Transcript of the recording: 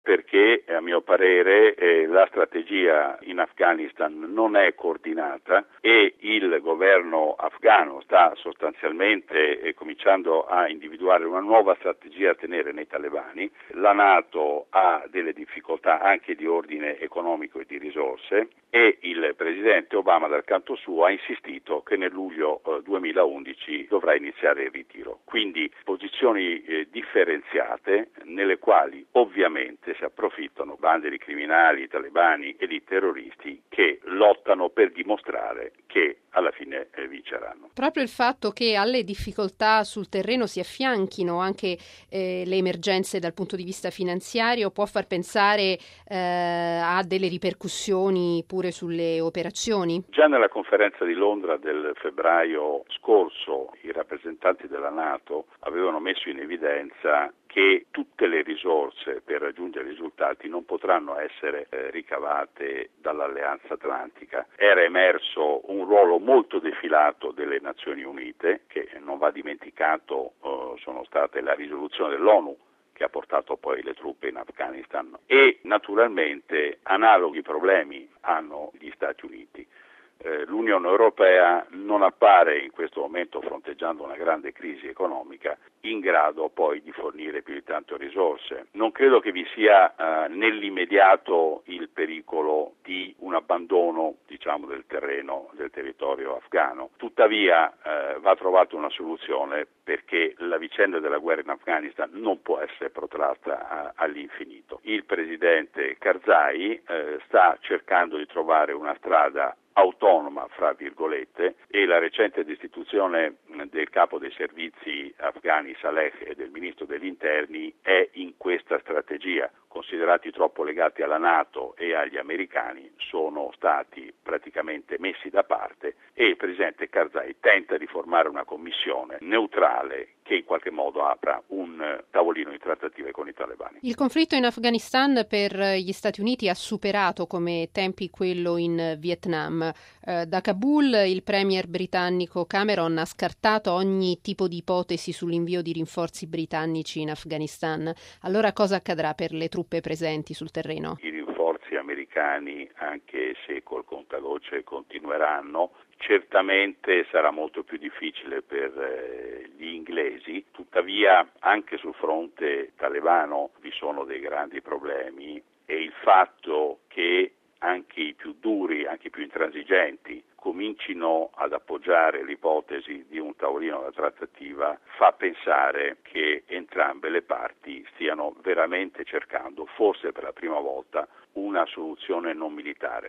perché a mio parere la strategia in Afghanistan non è coordinata e il governo afghano sta sostanzialmente cominciando a individuare una nuova strategia a tenere nei talebani. La NATO ha delle difficoltà anche di ordine economico e di risorse e il presidente Obama dal canto suo ha insistito che nel luglio 2011 dovrà iniziare il ritiro. Quindi posizioni differenziate nelle quali ovviamente si approfittano bande di criminali, talebani e di terroristi che lottano per dimostrare che alla fine vinceranno. Proprio il fatto che alle difficoltà sul terreno si affianchino anche le emergenze dal punto di vista finanziario può far pensare a delle ripercussioni pure sulle operazioni? Già nella conferenza di Londra del febbraio scorso i rappresentanti della NATO avevano messo in evidenza che tutte le risorse per raggiungere risultati non potranno essere ricavate dall'Alleanza Atlantica. Era emerso un ruolo molto defilato delle Nazioni Unite, che non va dimenticato sono state la risoluzione dell'ONU che ha portato poi le truppe in Afghanistan e naturalmente analoghi problemi hanno gli Stati Uniti. L'Unione Europea non appare in questo momento, fronteggiando una grande crisi economica, in grado poi di fornire più di tanto risorse. Non credo che vi sia nell'immediato il pericolo di un abbandono, del terreno, del territorio afghano. Tuttavia va trovata una soluzione perché la vicenda della guerra in Afghanistan non può essere protratta all'infinito. Il presidente Karzai sta cercando di trovare una strada autonoma, fra virgolette, e la recente destituzione del capo dei servizi afghani Saleh e del ministro degli interni è in questa strategia. Considerati troppo legati alla NATO e agli americani, sono stati praticamente messi da parte e il presidente Karzai tenta di formare una commissione neutrale che in qualche modo apra un tavolino di trattative con i talebani. Il conflitto in Afghanistan per gli Stati Uniti ha superato come tempi quello in Vietnam. Da Kabul il premier britannico Cameron ha scartato ogni tipo di ipotesi sull'invio di rinforzi britannici in Afghanistan. Allora cosa accadrà per le truppe presenti sul terreno? I rinforzi americani, anche se col contagocce continueranno, certamente sarà molto più difficile per gli inglesi, tuttavia anche sul fronte talebano vi sono dei grandi problemi e il fatto che anche i più duri, anche i più intransigenti comincino ad appoggiare l'ipotesi di un tavolino da trattativa fa pensare che entrambe le parti stiano veramente cercando, forse per la prima volta, una soluzione non militare.